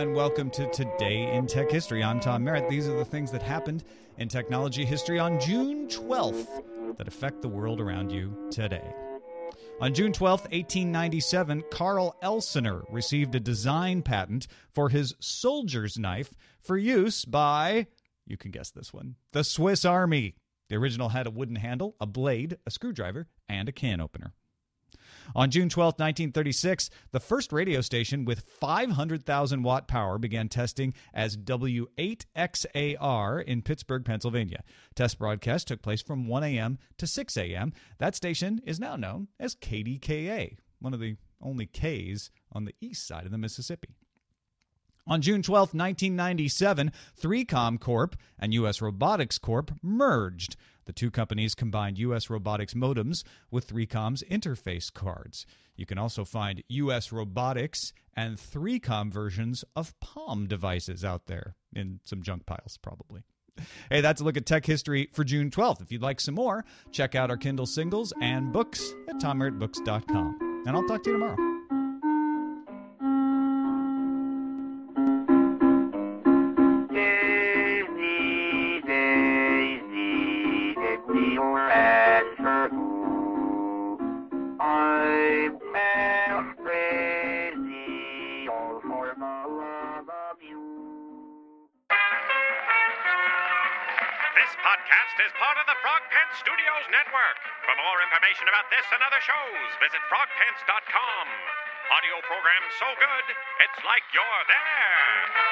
and welcome to Today in Tech History. I'm Tom Merritt. These are the things that happened in technology history on June 12th that affect the world around you today. On June 12th, 1897, Carl Elsener received a design patent for his soldier's knife for use by, you can guess this one, the Swiss Army. The original had a wooden handle, a blade, a screwdriver, and a can opener. On June 12, 1936, the first radio station with 500,000 watt power began testing as W8XAR in Pittsburgh, Pennsylvania. Test broadcast took place from 1 a.m. to 6 a.m. That station is now known as KDKA, one of the only Ks on the east side of the Mississippi. On June 12, 1997, 3Com Corp. and U.S. Robotics Corp. merged. The two companies combined U.S. Robotics modems with 3Com's interface cards. You can also find U.S. Robotics and 3Com versions of Palm devices out there in some junk piles, probably. Hey, that's a look at tech history for June 12th. If you'd like some more, check out our Kindle singles and books at TomMerrittBooks.com. And I'll talk to you tomorrow. This podcast is part of the Frog Pants Studios Network. For more information about this and other shows, visit frogpants.com. Audio program so good, it's like you're there.